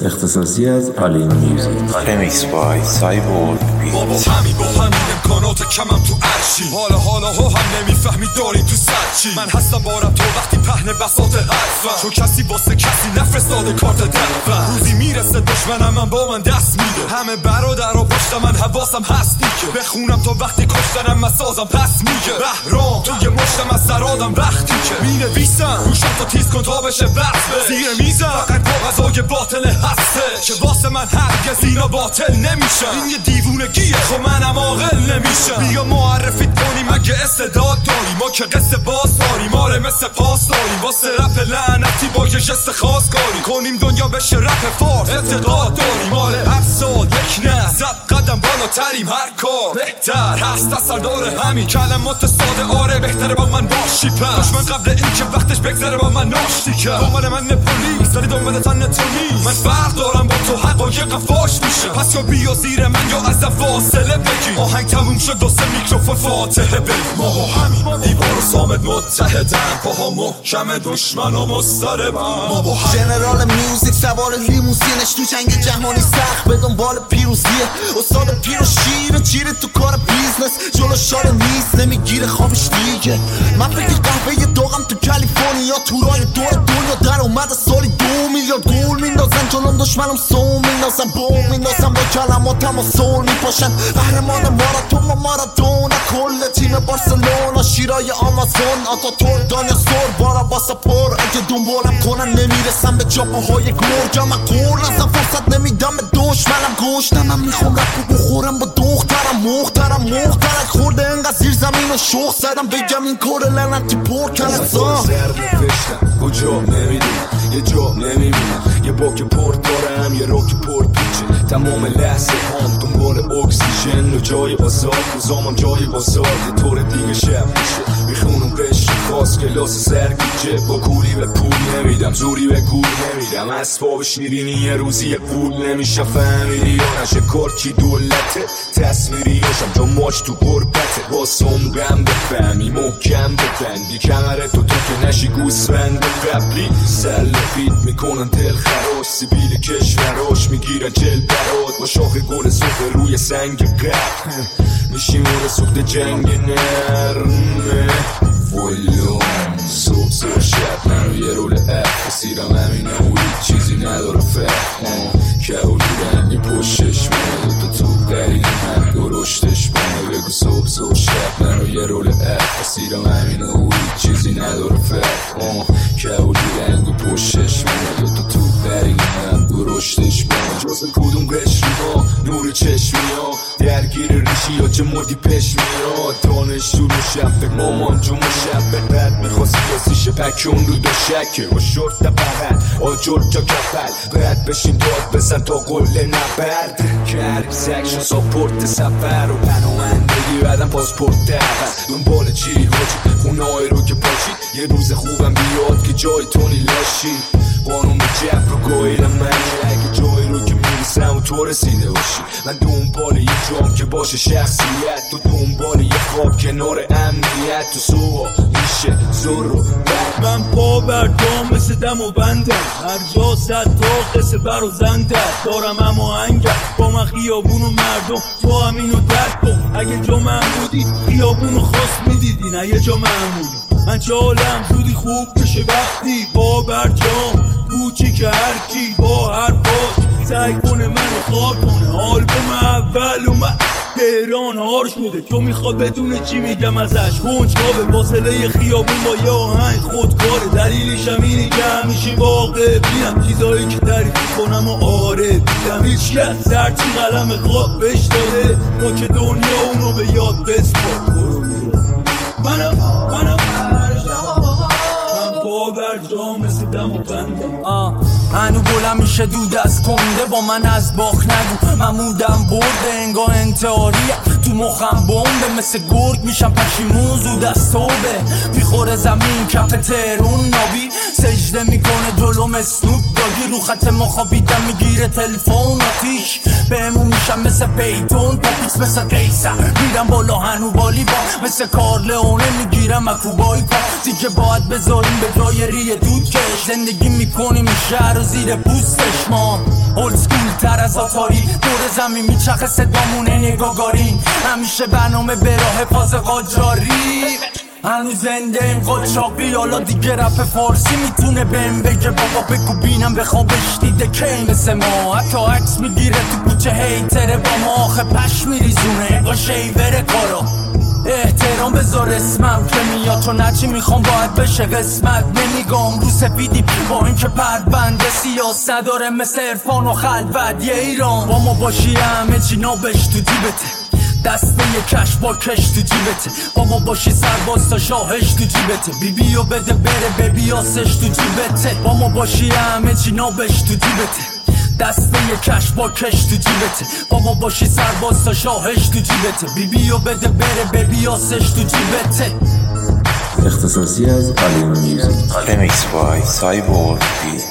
اختصاصی از آلین میوزیک. رمیکس بای سایبورگ. بابا همین با همین امکانات کمم تو عرشی، حالا هم نمیفهمی داری تو سر چی. من هستم بارم تو وقتی پهن بساط حرفم، چون کسی واسه کسی نفرستاده کارت دفعم. روزی میرسه دشمنم من با من دست میده، همه برادر و پشت من حواسم هست دیگه. بخونم تا وقتی کشتنم مسازم پس میگه بهرام توی مشتم از سرادم وقتی که مینویسم روشم تا تیز کن تا بشه بسته زیر میزم. فقط کاغذای باطل هسته که واسه من هرگز اینا باطل نمیشن. این یه دیوونگیه خب منم عاقل نمیشم. بیا معرفیت کنیم اگه استعداد داری، ما که قصه باز داریم آره مثل پاس داریم. واسه رپ لعنتی با یه جست خاص کاری کنیم دنیا بشه رپ فارس. اعتقاد داریم آره هر سال یک نه 100 قدم بالاتریم، هر کار بهتر هست از سردار همین کلمات ساده. آره بهتره با من باشی پس دشمن قبل این که وقتش بگذره با من ناشتی کرد. دنبال من پلیس داری دنبال تن تو نیست. من فرق دارم با تو حقایق فاش میشه، پس یا بیا زیر من یا از فاصله بگی. آهنگ تموم شد دوست میکروفون فاتحه بگی. ما با همین دیوار و صامت متحدن، پاها محکم دشمن و مضطربن. ما با جنرال میوزیک سوار لیموزینش تو جنگ جهانی سخت به دنبال پیروزیه. استاد پیر و شیر چیره تو کار بیزنس جلو شاره نیست نمیگیره خوابش دیگه. من فکر قهوه داغم تو کالیفرنیا تورای دور دنیا در اومده سالی 2 میلیارد گول میندازن جلوم دشمنم سوم میندازن بوم میندازن با کلماتم و سول میپاشن. قهرمان ماراتون و مارادونا کل تیم بارسلونا شیرای آمازون آتاتورک دانیا سور بارا باسا پر. اگه دنبالم کنن نمیرسم به جاپاهای گرگم. من قول نزم فرصت نمیدم به دشمنم گوشتم. من میخوام رپ بخورم با دخترم مخترک خورده انقدر زیر زمین و شوخ زدم بگم این کار لعنتی پر کلزا. زرد فشتم کجا نمیدونم یه جا نمیبینم، یه باک پر دارم یه راک پر پیچه. تمام لحظه هم دنبال اکسیژن و جای آزاد روزامم جای بازار. یه طور دیگه شب میشه میخونم رشت خاص کلاس سرگیجه. با کوری به پول نمیدم زوری به گول نمیدم، اسباب شیرینی یه روزی یه پول نمیشه. فهمیدی یا نشه کار کی دولته تصویری هاشم جا ماچ تو قربته. با سمرم بفهمی محکم ببندی کمره تو که نشی گوسفند قبلی. سلفید میکنن دل خراش سیبیل کشوراش میگیرن جل برات. با شاخ گل سوخه روی سنگ قبل میشیم اون سوخت جنگ نرمه. ولو صبح شب منو یه رول اف سیرم همینه و هیچ چیزی نداره فرق. کهولی رنگی پشتش منه دوتا توب قریده من درشتش منه. بگو صبح شب منو یه رول اف سیرم همینه و هیچ چیزی نداره فرق. کهولی رنگی پشتش منه دوتا توب قریده من درشتش منه. جز کدوم قشری ها نور چشمی ها درگیر ریشی ها چه مردی پشمی ها. دانشجو مشبه مامان جو مشبه بد میخواست یاسیشه پکون رو دو شکه و شرط بغل آجر جا کفل باید بشین داد بزن تا قله نبرد. کرد سکشن ساپورت سفر و پناهندگی بعدم پاسپورت اول. دنبال چی حاجی خونه های رو که پاشید یه روز خوبم بیاد که جای تونی لاشی. قانون به جب رو گاهیدم من اگه جایی رو که میرسم و تو رسیده باشی. من دنبال یه جام که باشه شخصیت، تو دنبال یه خواب کنار امنیت. تو سوها میشه زور رو بر من پا بر جام مثل دم و بندم، هر جا صد تا قصه بر و زنده دارم اما هنگم با من خیابون و مردم. تو همینو درک کن اگه جا من بودی خیابون و خواست میدیدی نه یه جا من بودی. من چالم زودی خوب بشه وقتی با برجام کوچی که هرکی با هر پاش سعی کنه منو خوار کنه. آلبوم اول اومد تهران هار شده چون میخواد بدونه چی میگم ازش. کنجکاوه واصله خیابون با یه آهنگ خودکاره. دلیلش هم اینه که همیشه واقع بینم چیزایی که تعریف کنم و آره دیدم. هیچ کس سرچی قلم خواب بش داده تا که دنیا اونو به یاد بسپار. منم برجام مثل دم و بنده. هنو بلند میشه دود از کنده با من از باخ نگو. ممودم برده انگاه انتحاریه تو مخم بمبه. مثل گرگ میشم پشیمون زود از توبه. میخوره زمین کف تهرون نابی سجده میکنه جلوم اسنوپ داگی. رو خط ما خوابیدم میگیره تلفون آتیش بهمون میشم مثل پیتون پاپیس مثل قیصر. میرم بالا هنو بالی با مثل کارلئونه میگیرم اکوبایی کار. دیگه باید بذاریم به جای ریه دود کش. زندگی میکنیم این شهر و زیر پوستش ما اتاری دور زمین میچخه صدامونه نگاگارین همیشه برنامه به راه پاس قاجاری هنوز زنده این قاچاقی حالا دیگه رپ فارسی میتونه بهم بگه بابا بگو بینم بخوابش دیده کی مثل ما حتی عکس میگیره تو کوچه هیتره با ما آخه پش میریزونه با شیوره کارا احترام بذار اسمم که میاد تو نچی میخوام باید بشه قسمت نمیگم رو سفیدی با این که پربنده سیاست نداره مثل عرفان و خلوت یه ایران با ما باشی همه چی نابش تو جیبته دسته کش با کش تو جیبته با ما باشی سرباز تا شاهش تو جیبته بیبیو بده بره ببیاسش تو جیبته با ما باشی همه چی نابش تو جیبته دسته کش با کش تو جیبته با ما باشی سرباز تا شاهش تو جیبته بیبیو بده بره ببیاسش تو جیبته اختصاصی از علیم میوزیک. Remix by Cyborg.